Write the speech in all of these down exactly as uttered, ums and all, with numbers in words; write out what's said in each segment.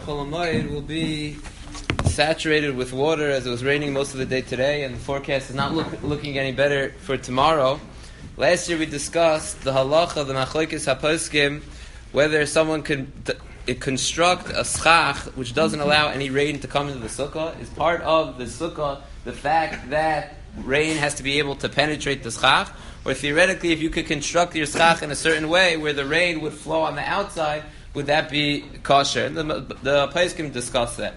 Chol Hamoed will be saturated with water as it was raining most of the day today, and the forecast is not look, looking any better for tomorrow. Last year we discussed the halacha, the machlokes haposkim, whether someone could d- construct a schach which doesn't allow any rain to come into the sukkah. Is part of the sukkah the fact that rain has to be able to penetrate the schach? Or theoretically, if you could construct your schach in a certain way where the rain would flow on the outside, would that be kosher? The, the poskim discuss that.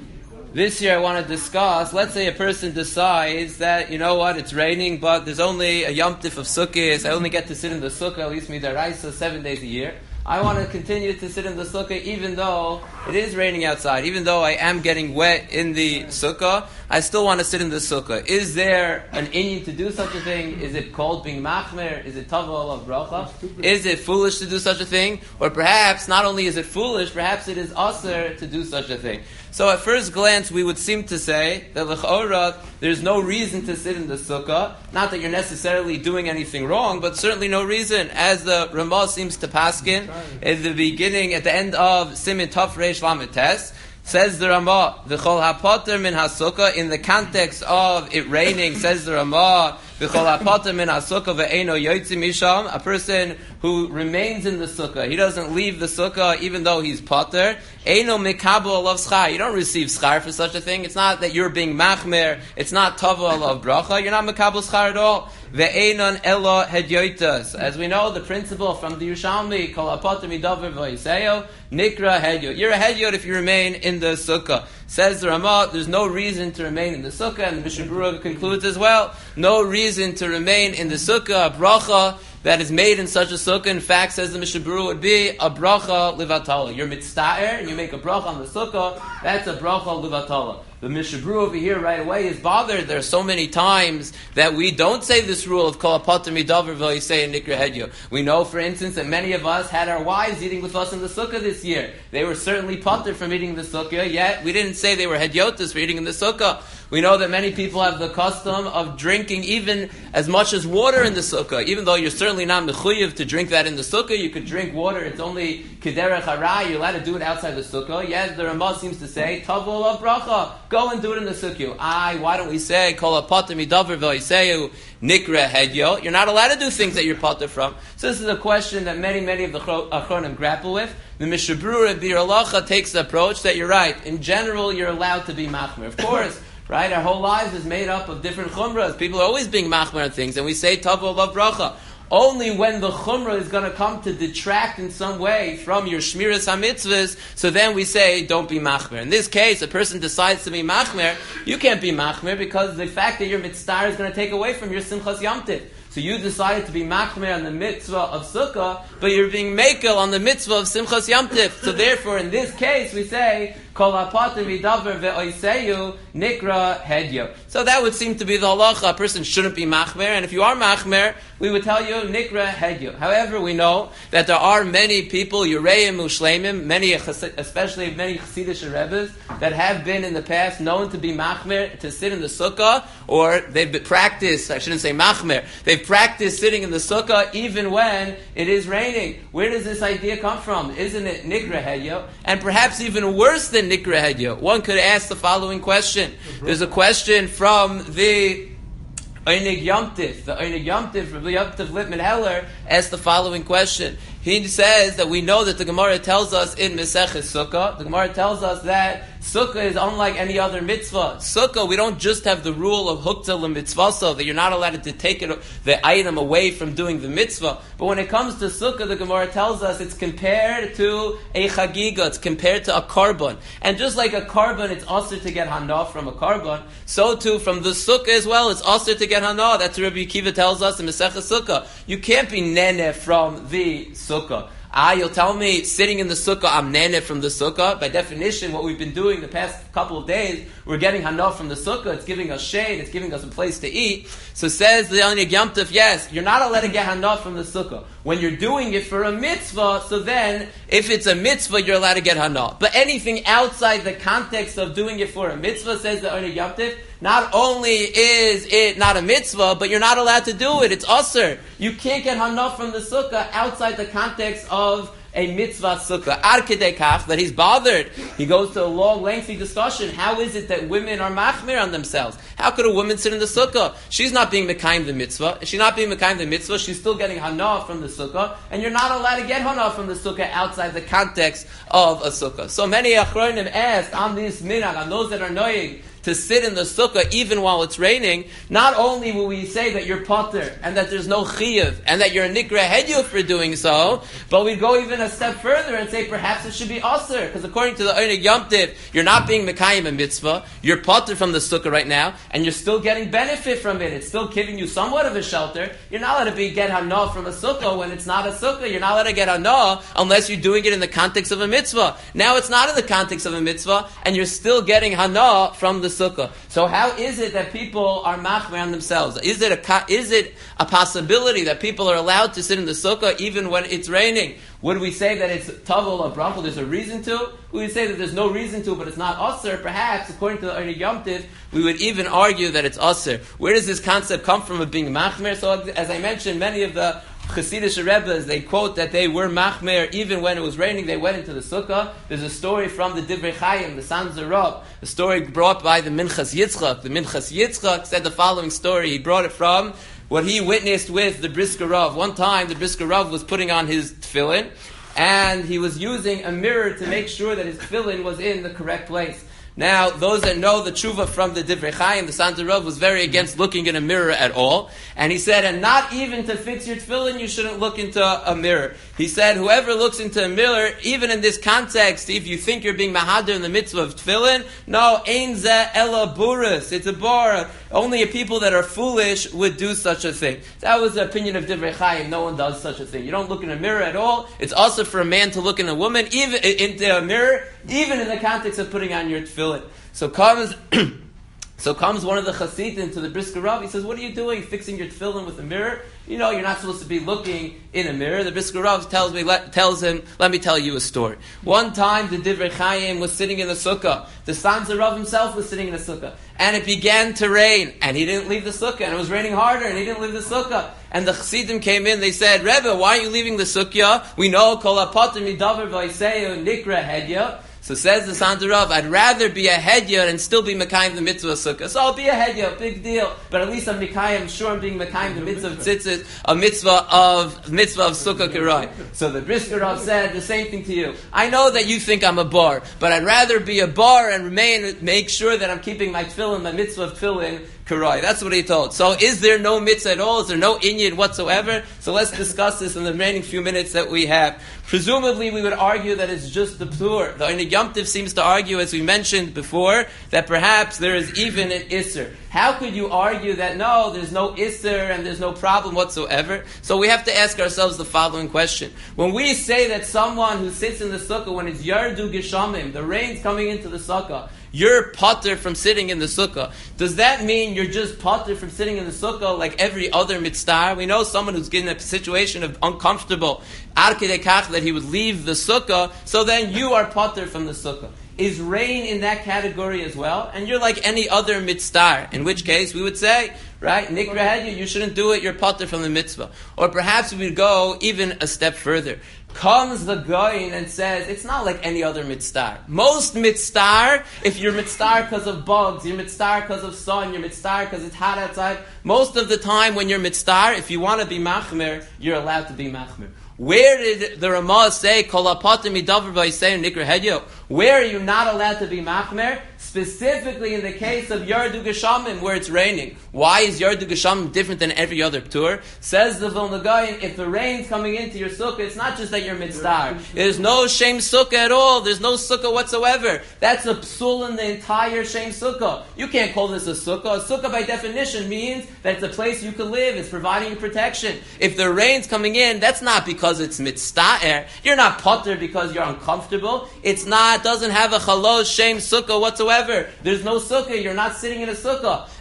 This year I want to discuss, let's say a person decides that, you know what, it's raining, but there's only a Yom Tif of Sukkot, I only get to sit in the sukkah, at least midaraisa, seven days a year. I want to continue to sit in the sukkah even though it is raining outside, even though I am getting wet in the sukkah, I still want to sit in the sukkah. Is there an inyan to do such a thing? Is it called being machmer? Is it tava of bracha? Is it foolish to do such a thing? Or perhaps, not only is it foolish, perhaps it is aser to do such a thing. So at first glance, we would seem to say that l'chora, there's no reason to sit in the sukkah. Not that you're necessarily doing anything wrong, but certainly no reason. As the Ramah seems to paskin, at the beginning, at the end of Simin Tov Reish Lamed Tes, says the Ramah, V'chol hapoter min hasukkah, in the context of it raining, says the Ramah, V'chol hapoter min hasukkah ve'eno yoytzi misham, a person who remains in the sukkah, he doesn't leave the sukkah even though he's poter, eino mikabo alav schar, you don't receive schar for such a thing, it's not that you're being machmer, it's not tava alav bracha, you're not mikabo schar at all, ve'enon elo hedyoitas, as we know the principle from the Yerushalmi, kol hapoter midavar v'yiseyo, nikra hedyot, you're a hedyot if you remain in the sukkah. Says the Ramah, there's no reason to remain in the sukkah, and the Mishnah Berurah concludes as well, no reason to remain in the sukkah, a bracha that is made in such a sukkah. In fact, says the Mishnah Berurah, would be a bracha livatala. You're mitzta'er, and you make a bracha on the sukkah, that's a bracha livatala. The Mishnah Berurah over here right away is bothered. There are so many times that we don't say this rule of kol hapoter midavar v'yisei and nikra hedyo. We know, for instance, that many of us had our wives eating with us in the sukkah this year. They were certainly poter from eating the sukkah, yet we didn't say they were hedyotas for eating in the sukkah. We know that many people have the custom of drinking even as much as water in the sukkah. Even though you're certainly not mechuyev to drink that in the sukkah, you could drink water. It's only kederech hara. You're allowed to do it outside the sukkah. Yes, the Ramah seems to say, tavol of bracha. Go and do it in the sukkah. Aye, why don't we say, kol hapoter midavar v'yiseu nikra hedyo? You're not allowed to do things that you're poter from. So this is a question that many, many of the achronim grapple with. The Mishnah Berurah Bir Halacha takes the approach that you're right. In general, you're allowed to be machmer. Of course, right? Our whole lives is made up of different chumras. People are always being machmer on things, and we say tavo of bracha. Only when the chumrah is going to come to detract in some way from your shmiras hamitzvahs, so then we say, don't be machmer. In this case, a person decides to be machmer, you can't be machmer because the fact that you're mitzvah is going to take away from your simchas yom tiv. So you decided to be machmer on the mitzvah of sukkah, but you're being mekel on the mitzvah of simchas yom tiv. So therefore, in this case, we say, kol hapoter midavar ve'oiseyu nikra hedyo. So that would seem to be the halacha. A person shouldn't be machmer, and if you are machmer, we would tell you nikra hedyo. However, we know that there are many people, Yureim Ushleimim, many, especially many Chassidish Rebbes, that have been in the past known to be machmer, to sit in the sukkah, or they've practiced, I shouldn't say machmer, they've practiced sitting in the sukkah even when it is raining. Where does this idea come from? Isn't it nikra hedyo? And perhaps even worse than nikra hedyo. One could ask the following question. There's a question from the Einig Yom Tif. The Einig Yom Tif, Rabbi Yom Tif Lippman Heller, asked the following question. He says that we know that the Gemara tells us in Meseches Sukkah, the Gemara tells us that Sukkah is unlike any other mitzvah. Sukkah, we don't just have the rule of hukta l'mitzvah, that you're not allowed to take it, the item away from doing the mitzvah. But when it comes to Sukkah, the Gemara tells us it's compared to a chagiga, it's compared to a korban. And just like a korban, it's also to get hana from a korban, so too from the Sukkah as well, it's also to get hana. That's what Rabbi Akiva tells us in Meseches Sukkah. You can't be nene from the Sukkah. Ah, you'll tell me, sitting in the sukkah, I'm nene from the sukkah. By definition, what we've been doing the past couple of days, we're getting hana from the sukkah. It's giving us shade. It's giving us a place to eat. So says the Einig Yom Tif, yes, you're not allowed to get hana from the sukkah. When you're doing it for a mitzvah, so then, if it's a mitzvah, you're allowed to get hana. But anything outside the context of doing it for a mitzvah, says the Einig Yom Tif, not only is it not a mitzvah, but you're not allowed to do it. It's usher. You can't get hana from the sukkah outside the context of a mitzvah sukkah. Ad kedei kach, that he's bothered. He goes to a long, lengthy discussion. How is it that women are machmir on themselves? How could a woman sit in the sukkah? She's not being mekayim the mitzvah. She's not being mekayim the mitzvah. She's still getting hana from the sukkah, and you're not allowed to get hana from the sukkah outside the context of a sukkah. So many achronim asked on this minhag, on those that are knowing to sit in the sukkah even while it's raining, not only will we say that you're potter and that there's no chiyuv and that you're a nikra hedyu for doing so, but we go even a step further and say perhaps it should be aser, because according to the Einig Yom Tiv, you're not being mekayim a mitzvah, you're potter from the sukkah right now, and you're still getting benefit from it. It's still giving you somewhat of a shelter. You're not allowed to be get hana from a sukkah when it's not a sukkah. You're not allowed to get hana unless you're doing it in the context of a mitzvah. Now it's not in the context of a mitzvah, and you're still getting hana from the sukkah. So how is it that people are machmer on themselves? Is it a is it a possibility that people are allowed to sit in the sukkah even when it's raining? Would we say that it's tavol or brachol? There's a reason to. We would say that there's no reason to, but it's not aser. Perhaps, according to the Einig Yom Tiv, we would even argue that it's aser. Where does this concept come from of being machmer? So, as I mentioned, many of the Chassidish Rebbes, they quote that they were machmer even when it was raining. They went into the sukkah. There's a story from the Divrei Chaim, the Sanzer Rav, a story brought by the Minchas Yitzchak. The Minchas Yitzchak said the following story. He brought it from what he witnessed with the Brisker Rav. One time, the Brisker Rav was putting on his tefillin, and he was using a mirror to make sure that his tefillin was in the correct place. Now, those that know the tshuva from the Divrei Chaim, the Sanzer Rav was very against looking in a mirror at all. And he said, and not even to fix your tefillin, you shouldn't look into a mirror. He said, whoever looks into a mirror, even in this context, if you think you're being mahader in the mitzvah of tefillin, no, ein zeh ela burus. It's a bar. Only people that are foolish would do such a thing. That was the opinion of Divrei Chaim. No one does such a thing. You don't look in a mirror at all. It's also for a man to look in a woman, even into a mirror, even in the context of putting on your tefillin. So comes, so comes one of the Chassidim to the Brisker Rav. He says, "What are you doing, fixing your tefillin with a mirror? You know, you're not supposed to be looking in a mirror." The Brisker Rav tells me, let, tells him, "Let me tell you a story. One time, the Divrei Chaim was sitting in the sukkah. The Sanzer Rav himself was sitting in the sukkah, and it began to rain, and he didn't leave the sukkah, and it was raining harder, and he didn't leave the sukkah." And the Chassidim came in. They said, "Rebbe, why are you leaving the sukkah? We know kol hapoter midavar v'oseyu nikra hedya." So says the Sanzer Rav, I'd rather be a hedya and still be mekayim the mitzvah of sukkah. So I'll be a hedya, big deal. But at least I'm mekayim, I'm sure I'm being mekayim the mitzvah of tzitzit, a mitzvah of mitzvah of sukkah kirai. So the Brisker Rav said the same thing to you. I know that you think I'm a bar, but I'd rather be a bar and remain, make sure that I'm keeping my tefillin, my mitzvah of tefillin, kirai. That's what he told. So is there no mitzvah at all? Is there no inyan whatsoever? So let's discuss this in the remaining few minutes that we have. Presumably we would argue that it's just the ptur. The Einig Yom Tiv seems to argue, as we mentioned before, that perhaps there is even an isser. How could you argue that no, there's no isser and there's no problem whatsoever? So we have to ask ourselves the following question. When we say that someone who sits in the sukkah when it's yardu geshamim, the rain's coming into the sukkah, you're potter from sitting in the sukkah. Does that mean you're just potter from sitting in the sukkah like every other mitzvah? We know someone who's in a situation of uncomfortable, ad kedei kach, that he would leave the sukkah, so then you are potter from the sukkah. Is rain in that category as well? And you're like any other mitzvah, in which case we would say, right, nikra hedya, you shouldn't do it, you're potter from the mitzvah. Or perhaps we would go even a step further. Comes the goyin and says, it's not like any other mitzvah. Most mitzvah, if you're mitzvah because of bugs, you're mitzvah because of sun, you're mitzvah because it's hot outside, most of the time when you're mitzvah, if you want to be machmer, you're allowed to be machmer. Where did the Ramah say, Kol hapoter midavar v'oseyu nikra hedya? Where are you not allowed to be machmer? Specifically in the case of Yardu Geshamim, where it's raining. Why is Yardu Geshamim different than every other ptur? Says the Vilna Gaon, if the rain's coming into your sukkah, it's not just that you're mitzvah. There's no shame sukkah at all. There's no sukkah whatsoever. That's a psul in the entire shame sukkah. You can't call this a sukkah. A sukkah by definition means that it's a place you can live. It's providing you protection. If the rain's coming in, that's not because it's mitzvah. You're not potter because you're uncomfortable. It's not, doesn't have a chalosh shame sukkah whatsoever. There's no sukkah, you're not sitting in a sukkah.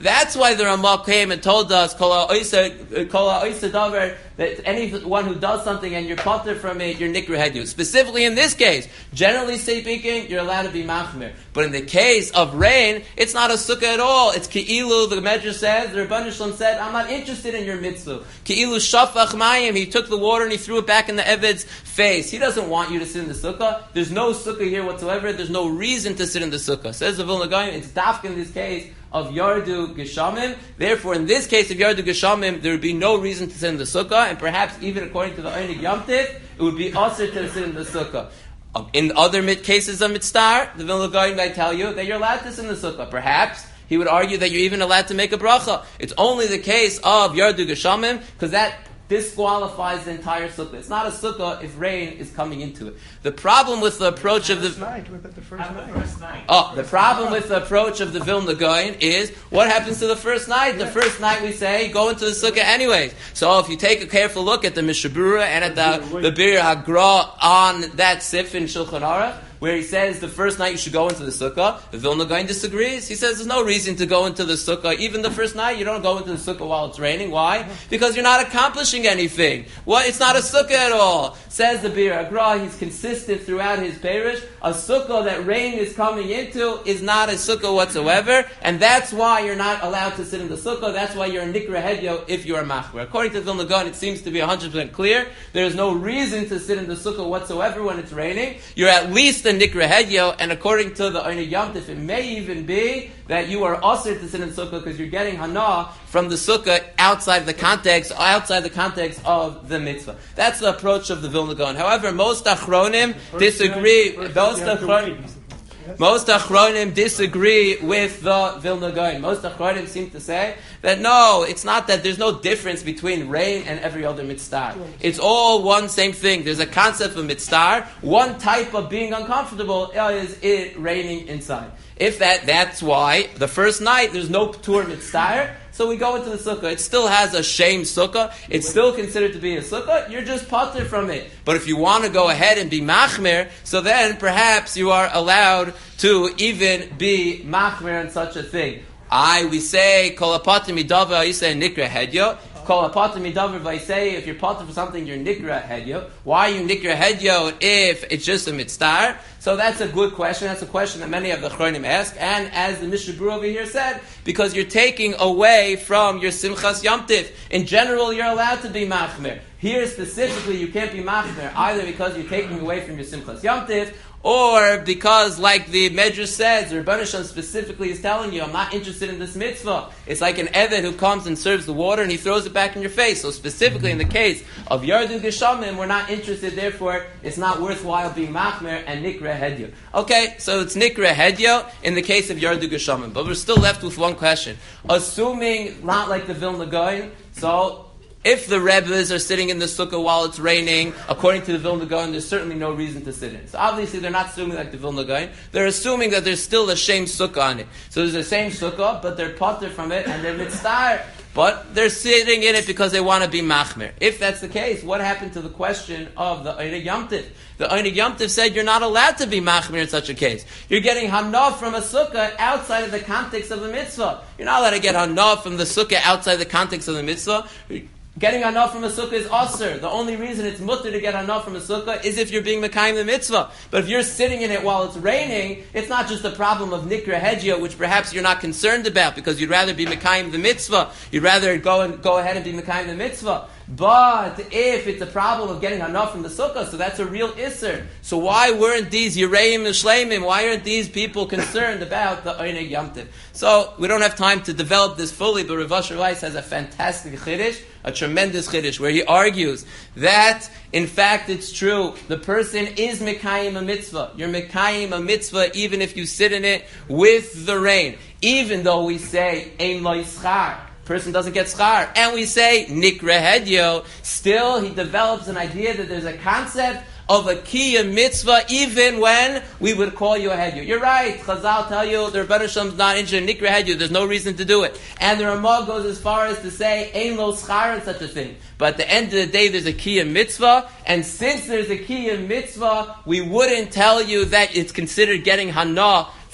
That's why the Ramah came and told us, Kol ha'oisa davar, that anyone who does something and you're potter from it, you're nikra hedu. Specifically in this case, generally speaking, you're allowed to be machmir. But in the case of rain, it's not a sukkah at all. It's ki'ilu, the Medrash says, the Rebbeinu Shalom said, I'm not interested in your mitzvah. Ki'ilu shafach mayim, he took the water and he threw it back in the Eved's face. He doesn't want you to sit in the sukkah. There's no sukkah here whatsoever. There's no reason to sit in the sukkah. Says the Vilna Gaon, it's dafka in this case of Yardu Geshamim. Therefore, in this case of Yardu Geshamim, there would be no reason to sit in the sukkah, and perhaps even according to the Einig Yom Tiv, it would be also to sit in the sukkah. In other cases of Mitzvah, the Vilna Gaon might tell you that you're allowed to sit in the sukkah. Perhaps he would argue that you're even allowed to make a bracha. It's only the case of Yardu Geshamim, because that disqualifies the entire sukkah. It's not a sukkah if rain is coming into it. The problem with the approach of the, night, the first night. First night. Oh, the problem with the approach of the Vilna Gaon is what happens to the first night. The first night we say go into the sukkah anyways. So if you take a careful look at the Mishnah Berurah and at the the Bir Hagra on that sif in Shulchan Aruch, where he says the first night you should go into the sukkah, the Vilna Gaon disagrees. He says there's no reason to go into the sukkah. Even the first night, you don't go into the sukkah while it's raining. Why? Because you're not accomplishing anything. What? It's not a sukkah at all. Says the Bir Hagra, he's consistent throughout his parish. A sukkah that rain is coming into is not a sukkah whatsoever, and that's why you're not allowed to sit in the sukkah. That's why you're a nikra hedyo if you're a machmer. According to the Vilna Gaon, it seems to be one hundred percent clear. There's no reason to sit in the sukkah whatsoever when it's raining. You're at least a nikra hedyo, and according to the Einig Yom Tif, it may even be that you are also to sit in the sukkah because you're getting hana from the sukkah outside the context, outside the context of the mitzvah. That's the approach of the Vilna Gaon. However, most achronim disagree. Most achronim, most achronim disagree with the Vilna Gaon. Most achronim seem to say that no, it's not that there's no difference between rain and every other mitzvah. It's all one same thing. There's a concept of mitzvah. One type of being uncomfortable is it raining inside. If that, that's why the first night there's no ptur mitzvah. So we go into the sukkah. It still has a shame sukkah. It's still considered to be a sukkah. You're just patur from it. But if you want to go ahead and be machmer, so then perhaps you are allowed to even be machmer in such a thing. I, we say, kol hapater midavar, you say nikra hedyo. Kol hapater midavar, I say, if you're patur for something, you're nikra hedyo. Why are you nikra hedyo if it's just a mitzvah? So that's a good question. That's a question that many of the Chronim ask. And as the Mishnah Berurah over here said, because you're taking away from your Simchas Yom Tif. In general, you're allowed to be machmer. Here specifically, you can't be machmer, either because you're taking away from your Simchas Yom Tif, or because, like the Medrash says, the Rebbeinu Shalom specifically is telling you, I'm not interested in this mitzvah. It's like an Eved who comes and serves the water and he throws it back in your face. So specifically in the case of Yardu Geshamim, we're not interested, therefore it's not worthwhile being machmer and nikra hedyo. Okay, so it's nikra hedyo in the case of Yardu Geshamim. But we're still left with one question. Assuming, not like the Vilna Gaon, so if the Rebbes are sitting in the sukkah while it's raining, according to the Vilna Gaon, there's certainly no reason to sit in. So obviously they're not assuming like the Vilna Gaon. They're assuming that there's still a shame sukkah on it. So there's the same sukkah, but they're patur from it and they're mitzvah. But they're sitting in it because they want to be machmer. If that's the case, what happened to the question of the Einig Yom Tif? The Einig Yom Tif said you're not allowed to be machmer in such a case. You're getting hana from a sukkah outside of the context of the mitzvah. You're not allowed to get hana from the sukkah outside the context of the mitzvah. Getting hana from a sukkah is aser. The only reason it's mutter to get hana from a sukkah is if you're being mekayim the mitzvah. But if you're sitting in it while it's raining, it's not just a problem of nikra hedya, which perhaps you're not concerned about because you'd rather be mekayim the mitzvah. You'd rather go and go ahead and be mekayim the mitzvah. But if it's a problem of getting hana from the sukkah, so that's a real isser. So why weren't these Yereim and Shleimim, why aren't these people concerned about the Einig Yom Tif? So we don't have time to develop this fully, but Rav Asher Weiss has a fantastic chiddush, a tremendous chiddush, where he argues that, in fact, it's true. The person is mekayim a mitzvah. You're mekayim a mitzvah even if you sit in it with the rain. Even though we say, ein lo yischar, person doesn't get schar, and we say nikra hedyo, still he develops an idea that there's a concept of a kiyum mitzvah even when we would call you a hedyo. You're right, Chazal tell you the Rebbeinu Shalom's not interested in nikra hedyo, there's no reason to do it. And the Ramah goes as far as to say ein lo schar and such a thing. But at the end of the day there's a kiyum mitzvah, and since there's a kiyum mitzvah, we wouldn't tell you that it's considered getting hana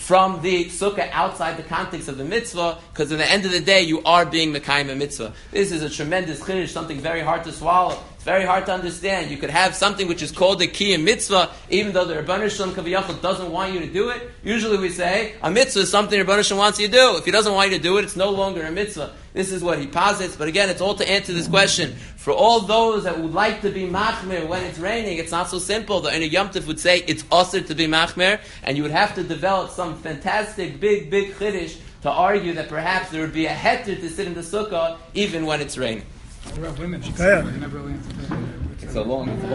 from the sukkah outside the context of the mitzvah, because at the end of the day, you are being mekayim a mitzvah. This is a tremendous chiddush, something very hard to swallow. It's very hard to understand. You could have something which is called a kiyum mitzvah, even though the Rebbeinu Shalom Kaviyachal doesn't want you to do it. Usually we say, a mitzvah is something Rebbeinu Shalom wants you to do. If he doesn't want you to do it, it's no longer a mitzvah. This is what he posits. But again, it's all to answer this question. For all those that would like to be machmir when it's raining, it's not so simple. The Ein Yom Tov would say it's usher to be machmir, and you would have to develop some fantastic, big, big chiddush to argue that perhaps there would be a heter to sit in the sukkah even when it's raining. Women should say, never really answered that. It's a long...